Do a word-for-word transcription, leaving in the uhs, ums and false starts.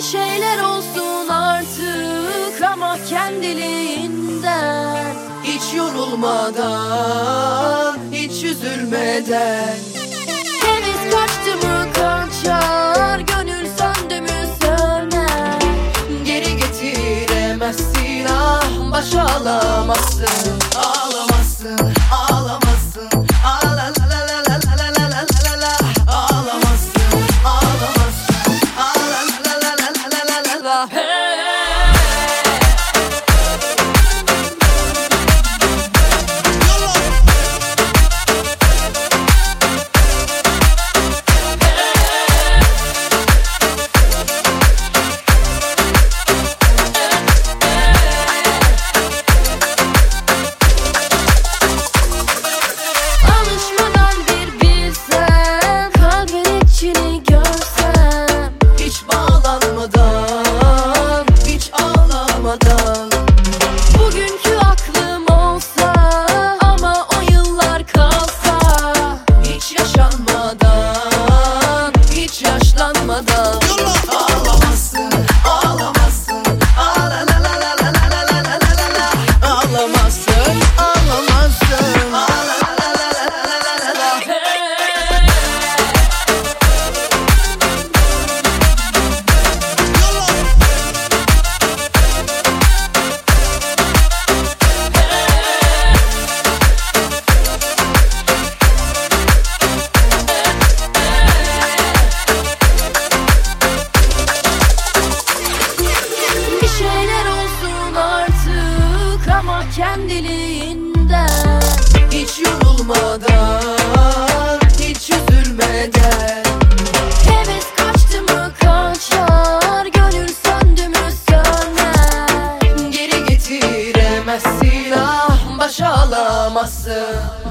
Bir şeyler olsun artık ama kendiliğinden, hiç yorulmadan, hiç üzülmeden. Heves kaçtı mı kaçar, gönül söndü mü söner. Geri getiremezsin, ah başa alamazsın. Ağlamazsın, ağlamazsın, ağla la la la la la la la la la la. Ağlamazsın, ağlamazsın, ağla la la la la la la la. Bugünkü aklım olsa ama o yıllar kalsa, Hiç yaşanmadan, hiç yaşlanmadan. Ağlamazsın, ağlamazsın, ağla la la la la la la la la la la. Ağlamazsın, ağlamazsın, ağla la la la la la la la la. bir şeyler olsun artık ama kendiliğinden, Hiç yorulmadan, hiç üzülmeden. heves kaçtı mı kaçar, gönül söndü mü söner. Geri getiremezsin, ah başa alamazsın.